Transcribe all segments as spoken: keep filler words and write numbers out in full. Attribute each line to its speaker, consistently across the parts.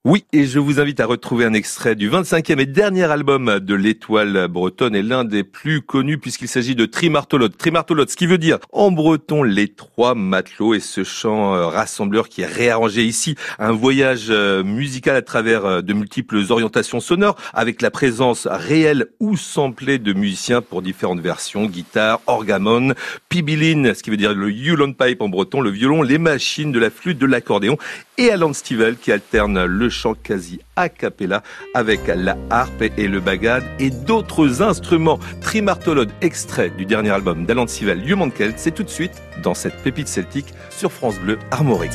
Speaker 1: Oui, et je vous invite à retrouver un extrait du vingt-cinquième et dernier album de l'Étoile bretonne et l'un des plus connus puisqu'il s'agit de Trimartolod. Trimartolod, ce qui veut dire en breton les trois matelots, et ce chant rassembleur qui est réarrangé ici, un voyage musical à travers de multiples orientations sonores avec la présence réelle ou samplée de musiciens pour différentes versions, guitare, orgamon, pibiline, ce qui veut dire le Yulon pipe en breton, le violon, les machines, de la flûte, de l'accordéon, et Alan Stivell qui alterne le chant quasi a cappella avec la harpe et le bagad et d'autres instruments. Trimartolod, extrait du dernier album d'Alan Stivell, Human Celt, c'est tout de suite dans cette pépite celtique sur France Bleu Armorique.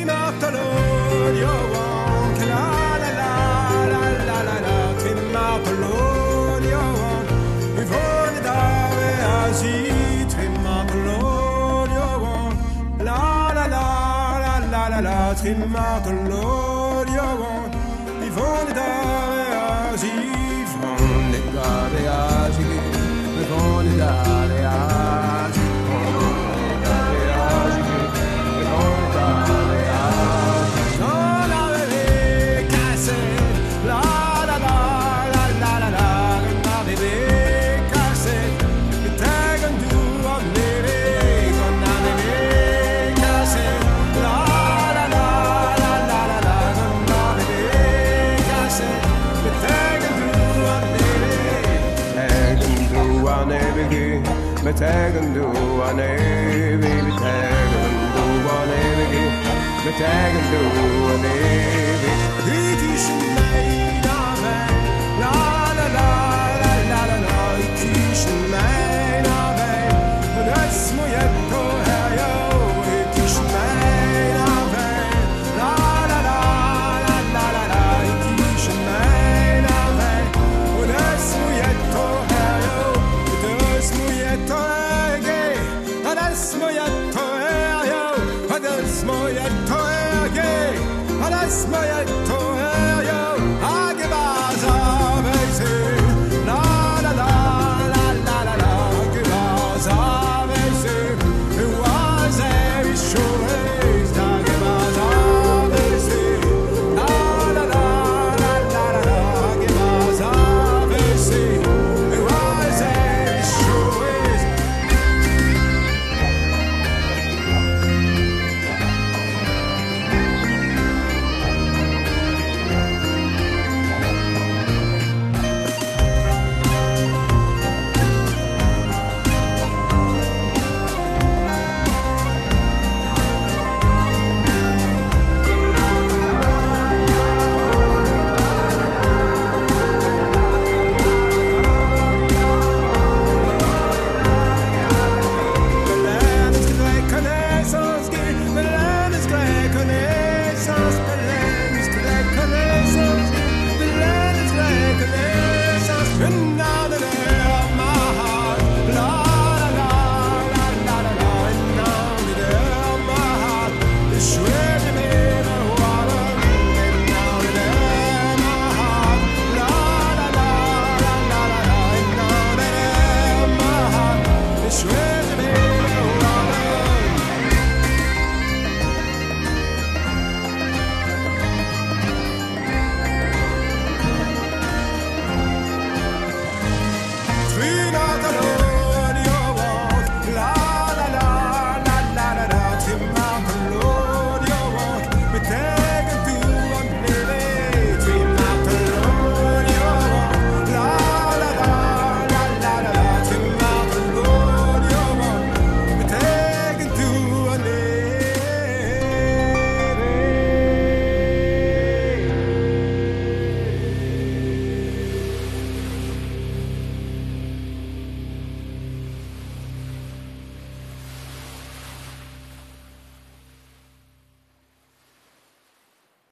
Speaker 2: Trimartolod, Yvonne Dareasi, Yvonne Dareasi, Yvonne Dareasi, Yvonne Dareasi, Yvonne Dareasi. Non, la bébé cassée, la la la la la la la, la bébé cassée, le tag and do of bébé, con la bébé cassée, la. Me tag and do a navy, me tag and do a navy, me tag and do a navy. It is made of it, la la la la la la la. It is made of it, that's my etto hair yo. It is made of it, la la la la la la la. It is made of it, that's my etto hair yo. That's my etto. Adesso moja to je, adesso moja to je, adesso moja to je.